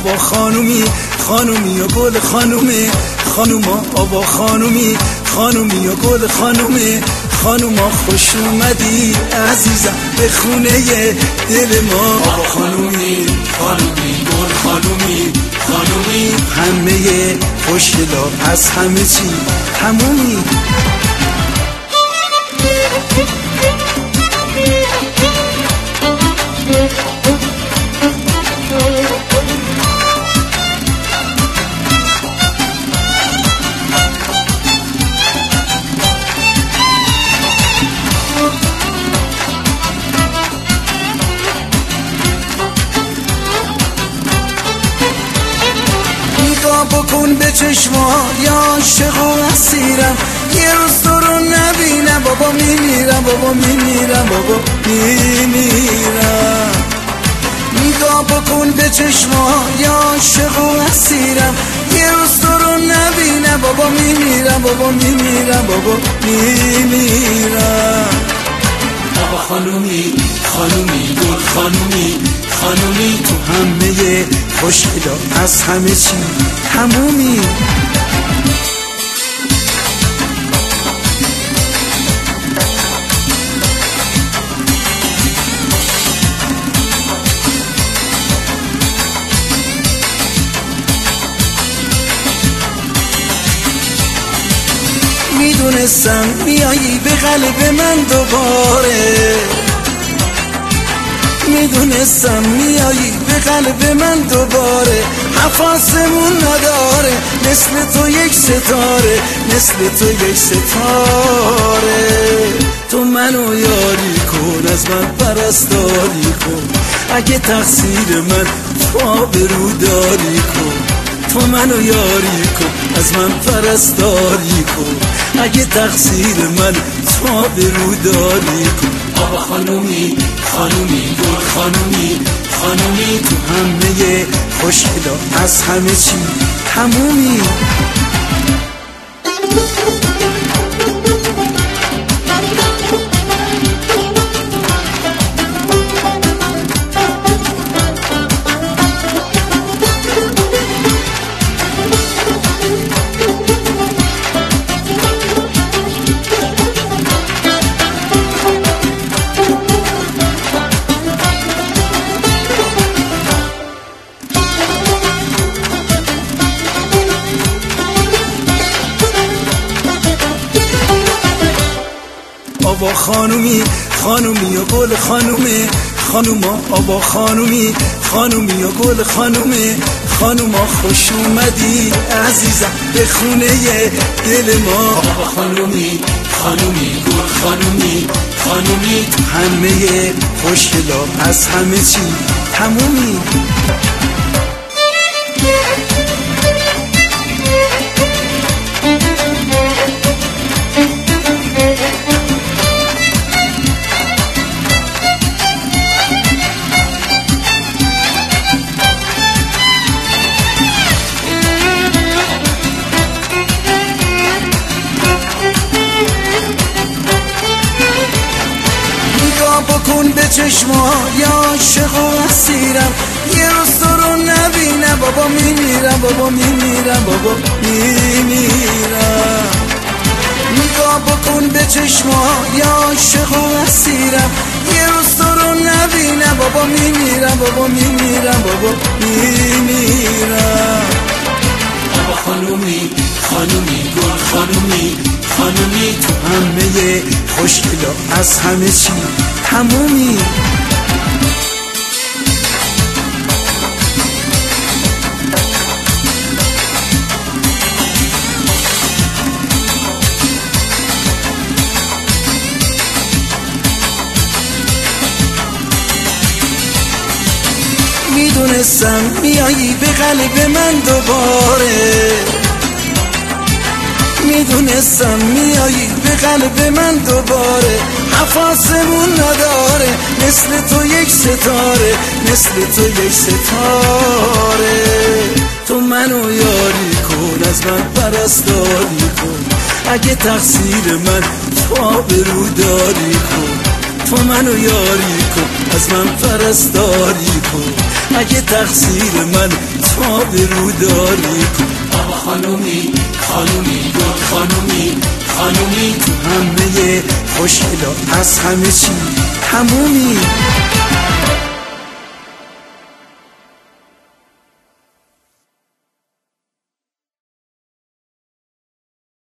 آوا خانومی خانومی و گل خانومه خانوما آوا خانومی خانومی و گل خانومه خانوما خوش اومدی عزیزم به خونه دل ما آوا خانومی خانومی گل خانومی خانومی همه خوشگلا از همه چی همومی بکن به چشما یا عاشق و اسیرم یه روز تو رو نبینم بابا میمیرم بابا میمیرم بابا میمیرم نگاه بکن به چشما یا عاشق و اسیرم یه روز تو رو نبینم بابا میمیرم بابا میمیرم بابا میمیرم آوا خانومی خانومی گل خانومی خانومی تو همه خوشگلا از همه چی همومی میدونستم میایی به قلب من دوباره میدونستم میایی به قلب من دوباره حفاظمون نداره مثل تو یک ستاره مثل تو یک ستاره تو منو یاری کن از من پرستاری کن اگه تقصیر من تو آبروداری کن تو منو یاری کن از من پرستاری کن اگه تقصیر من تو آبروداری کن آوا خانومی خانومی گل خانومی خانومی تو همه خوشگلا از همه چی همومی آوا خانومی خانومی و گل خانومه خانوما آوا خانومی خانومی و گل خانومه خانوما خوش اومدی عزیزم به خونه دل ما آوا خانومی خانومی گل خانومی خانومی تو همه خوشگلا از همه چی همومی بکن به چشما یا عاشق و اسیرم یه روز تو رو نبینم بابا میمیرم بابا میمیرم بابا میمیرم نگاه بکن به چشما یا عاشق و اسیرم یه روز تو رو نبینم بابا میمیرم بابا میمیرم بابا میمیرم آوا خانومی خانومی گل خانومی خانومی تو همه خوشگلا از همه چی همومی میدونستم میایی به قلب من دوباره میدونستم میایی به قلب من دوباره حفاظمون نداره مثل تو یک ستاره مثل تو یک ستاره تو منو یاری کن از من پرستاری کن اگه تقصیر من تو آبروداری کن تو منو یاری کن از من پرستاری کن اگه تقصیر من تا به رو داری کن. بابا خانومی خانومی گل خانومی خانومی تو همه خوشگلا از همه چی همومی.